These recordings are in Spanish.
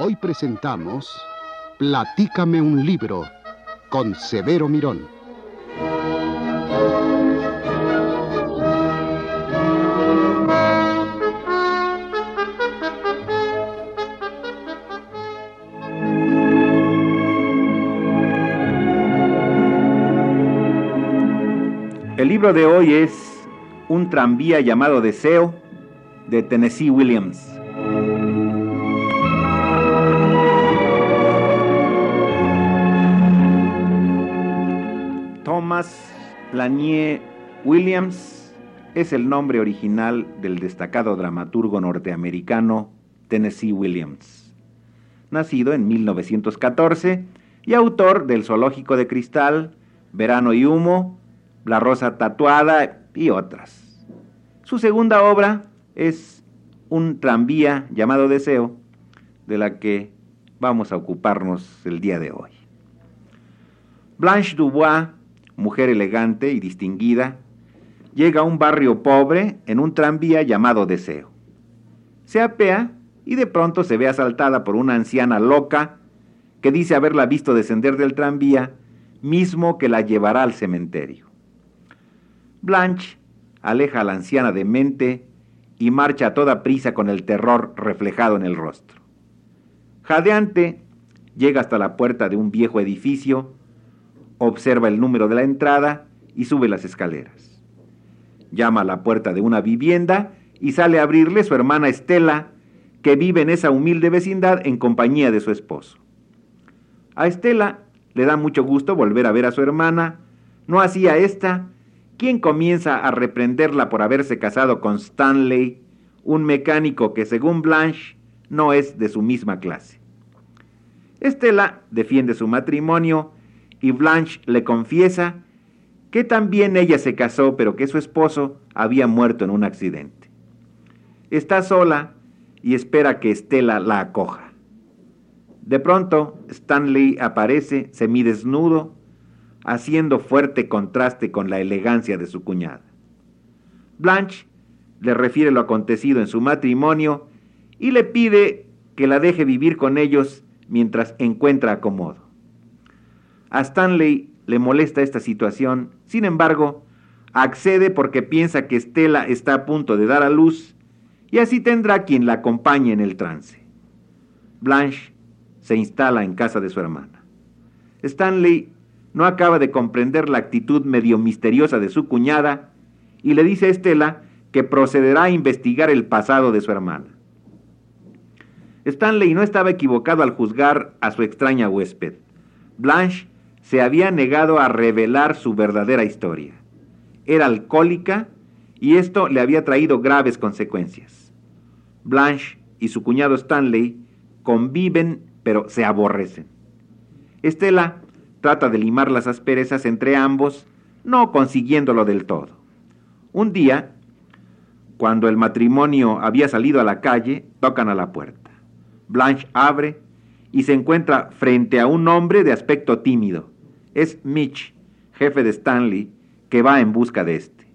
Hoy presentamos Platícame un libro con Severo Mirón. El libro de hoy es Un tranvía llamado Deseo, de Tennessee Williams. Thomas Lanier Williams es el nombre original del destacado dramaturgo norteamericano Tennessee Williams, nacido en 1914 y autor del Zoológico de Cristal, Verano y Humo, La Rosa Tatuada y otras. Su segunda obra es Un tranvía llamado Deseo, de la que vamos a ocuparnos el día de hoy. Blanche Dubois, mujer elegante y distinguida, llega a un barrio pobre en un tranvía llamado Deseo. Se apea y de pronto se ve asaltada por una anciana loca que dice haberla visto descender del tranvía, mismo que la llevará al cementerio. Blanche aleja a la anciana demente y marcha a toda prisa con el terror reflejado en el rostro. Jadeante, llega hasta la puerta de un viejo edificio, observa el número de la entrada y sube las escaleras. Llama a la puerta de una vivienda y sale a abrirle su hermana Estela, que vive en esa humilde vecindad en compañía de su esposo. A Estela le da mucho gusto volver a ver a su hermana, no así a esta, quien comienza a reprenderla por haberse casado con Stanley, un mecánico que según Blanche no es de su misma clase. Estela defiende su matrimonio y Blanche le confiesa que también ella se casó, pero que su esposo había muerto en un accidente. Está sola y espera que Estela la acoja. De pronto, Stanley aparece semidesnudo, haciendo fuerte contraste con la elegancia de su cuñada. Blanche le refiere lo acontecido en su matrimonio y le pide que la deje vivir con ellos mientras encuentra acomodo. A Stanley le molesta esta situación, sin embargo, accede porque piensa que Estela está a punto de dar a luz y así tendrá quien la acompañe en el trance. Blanche se instala en casa de su hermana. Stanley no acaba de comprender la actitud medio misteriosa de su cuñada y le dice a Estela que procederá a investigar el pasado de su hermana. Stanley no estaba equivocado al juzgar a su extraña huésped. Blanche se había negado a revelar su verdadera historia. Era alcohólica y esto le había traído graves consecuencias. Blanche y su cuñado Stanley conviven, pero se aborrecen. Estela trata de limar las asperezas entre ambos, no consiguiéndolo del todo. Un día, cuando el matrimonio había salido a la calle, tocan a la puerta. Blanche abre y se encuentra frente a un hombre de aspecto tímido. Es Mitch, jefe de Stanley, que va en busca de este.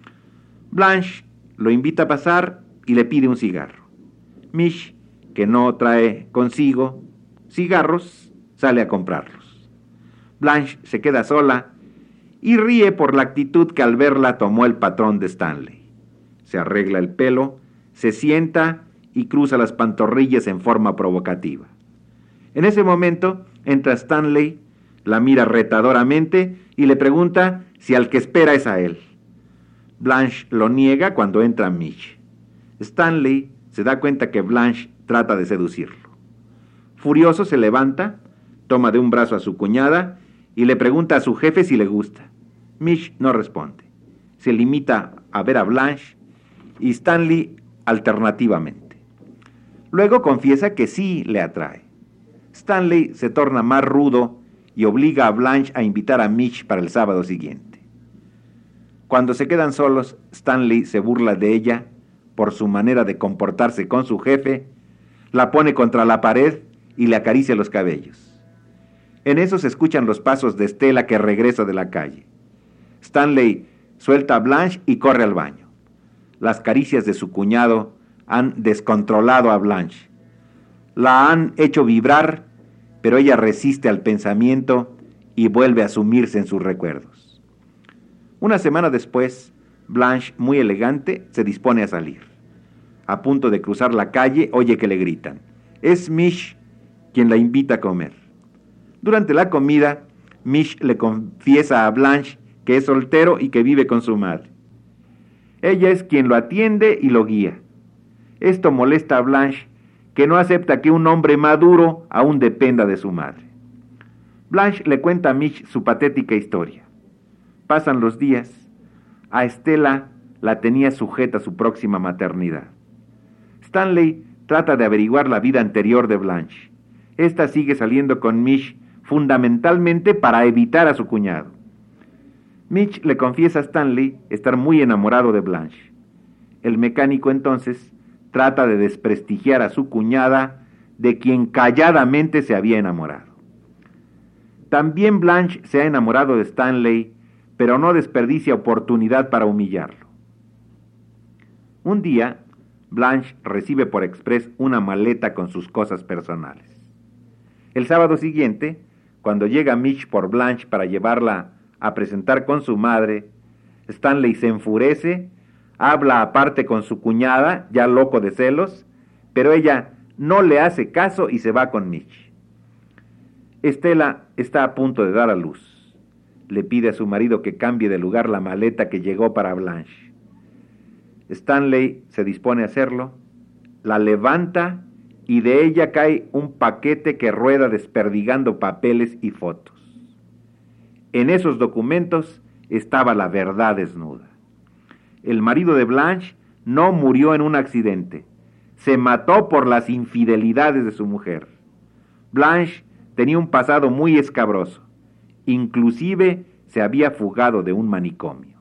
Blanche lo invita a pasar y le pide un cigarro. Mitch, que no trae consigo cigarros, sale a comprarlos. Blanche se queda sola y ríe por la actitud que al verla tomó el patrón de Stanley. Se arregla el pelo, se sienta y cruza las pantorrillas en forma provocativa. En ese momento entra Stanley, la mira retadoramente y le pregunta si al que espera es a él. Blanche lo niega cuando entra Mitch. Stanley se da cuenta que Blanche trata de seducirlo. Furioso se levanta, toma de un brazo a su cuñada y le pregunta a su jefe si le gusta. Mitch no responde. Se limita a ver a Blanche y Stanley alternativamente. Luego confiesa que sí le atrae. Stanley se torna más rudo y obliga a Blanche a invitar a Mitch para el sábado siguiente. Cuando se quedan solos, Stanley se burla de ella por su manera de comportarse con su jefe, la pone contra la pared y le acaricia los cabellos. En eso se escuchan los pasos de Estela que regresa de la calle. Stanley suelta a Blanche y corre al baño. Las caricias de su cuñado han descontrolado a Blanche. La han hecho vibrar, pero ella resiste al pensamiento y vuelve a sumirse en sus recuerdos. Una semana después, Blanche, muy elegante, se dispone a salir. A punto de cruzar la calle, oye que le gritan. Es Mish quien la invita a comer. Durante la comida, Mish le confiesa a Blanche que es soltero y que vive con su madre. Ella es quien lo atiende y lo guía. Esto molesta a Blanche, que no acepta que un hombre maduro aún dependa de su madre. Blanche le cuenta a Mish su patética historia. Pasan los días. A Estela la tenía sujeta a su próxima maternidad. Stanley trata de averiguar la vida anterior de Blanche. Esta sigue saliendo con Mish fundamentalmente para evitar a su cuñado. Mitch le confiesa a Stanley estar muy enamorado de Blanche. El mecánico entonces trata de desprestigiar a su cuñada, de quien calladamente se había enamorado. También Blanche se ha enamorado de Stanley, pero no desperdicia oportunidad para humillarlo. Un día, Blanche recibe por express una maleta con sus cosas personales. El sábado siguiente, cuando llega Mitch por Blanche para llevarla a presentar con su madre, Stanley se enfurece, habla aparte con su cuñada, ya loco de celos, pero ella no le hace caso y se va con Mitch. Estela está a punto de dar a luz. Le pide a su marido que cambie de lugar la maleta que llegó para Blanche. Stanley se dispone a hacerlo, la levanta y de ella cae un paquete que rueda desperdigando papeles y fotos. En esos documentos estaba la verdad desnuda. El marido de Blanche no murió en un accidente, se mató por las infidelidades de su mujer. Blanche tenía un pasado muy escabroso, inclusive se había fugado de un manicomio.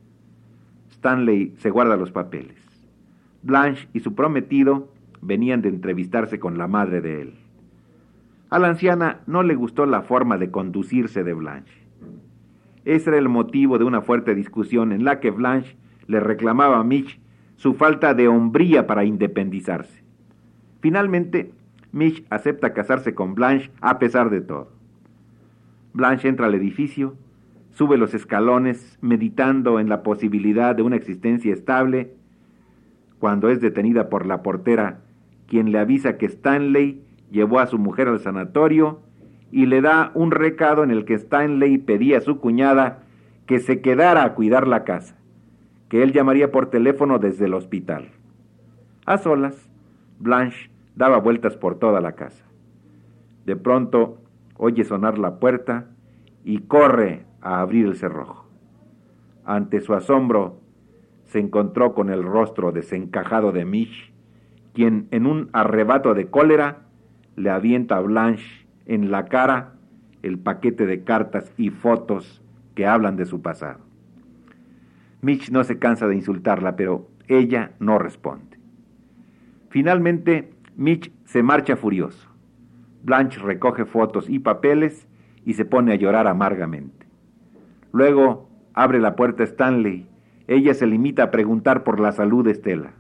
Stanley se guarda los papeles. Blanche y su prometido venían de entrevistarse con la madre de él. A la anciana no le gustó la forma de conducirse de Blanche. Ese era el motivo de una fuerte discusión en la que Blanche le reclamaba a Mitch su falta de hombría para independizarse. Finalmente, Mitch acepta casarse con Blanche a pesar de todo. Blanche entra al edificio, sube los escalones meditando en la posibilidad de una existencia estable, cuando es detenida por la portera, quien le avisa que Stanley llevó a su mujer al sanatorio y le da un recado en el que Stanley pedía a su cuñada que se quedara a cuidar la casa, que él llamaría por teléfono desde el hospital. A solas, Blanche daba vueltas por toda la casa. De pronto oye sonar la puerta y corre a abrir el cerrojo. Ante su asombro, se encontró con el rostro desencajado de Mitch, quien en un arrebato de cólera le avienta a Blanche en la cara el paquete de cartas y fotos que hablan de su pasado. Mitch no se cansa de insultarla, pero ella no responde. Finalmente, Mitch se marcha furioso. Blanche recoge fotos y papeles y se pone a llorar amargamente. Luego abre la puerta a Stanley. Ella se limita a preguntar por la salud de Estela.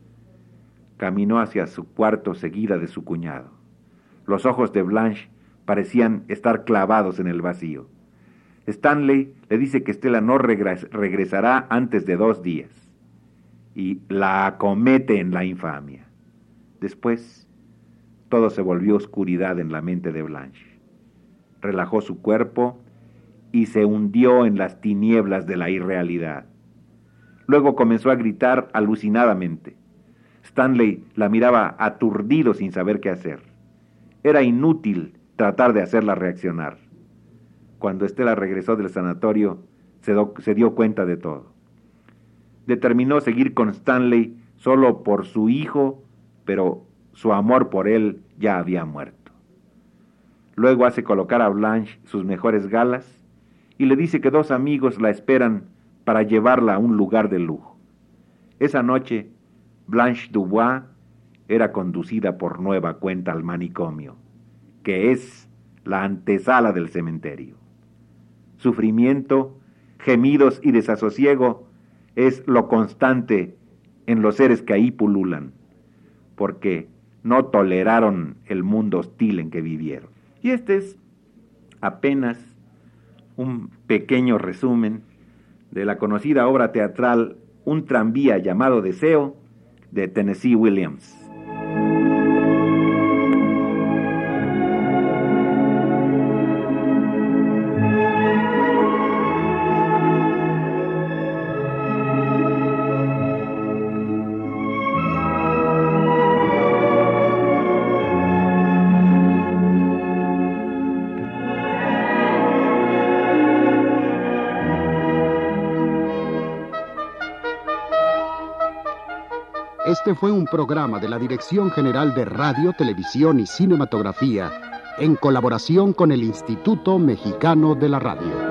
Caminó hacia su cuarto seguida de su cuñado. Los ojos de Blanche parecían estar clavados en el vacío. Stanley le dice que Estela no regresará antes de 2 días y la acomete en la infamia. Después, todo se volvió oscuridad en la mente de Blanche. Relajó su cuerpo y se hundió en las tinieblas de la irrealidad. Luego comenzó a gritar alucinadamente. Stanley la miraba aturdido sin saber qué hacer. Era inútil tratar de hacerla reaccionar. Cuando Estela regresó del sanatorio, se dio cuenta de todo. Determinó seguir con Stanley solo por su hijo, pero su amor por él ya había muerto. Luego hace colocar a Blanche sus mejores galas y le dice que 2 amigos la esperan para llevarla a un lugar de lujo. Esa noche, Blanche Dubois era conducida por nueva cuenta al manicomio, que es la antesala del cementerio. Sufrimiento, gemidos y desasosiego es lo constante en los seres que ahí pululan, porque no toleraron el mundo hostil en que vivieron. Y este es apenas un pequeño resumen de la conocida obra teatral Un tranvía llamado Deseo, de Tennessee Williams. Este fue un programa de la Dirección General de Radio, Televisión y Cinematografía, en colaboración con el Instituto Mexicano de la Radio.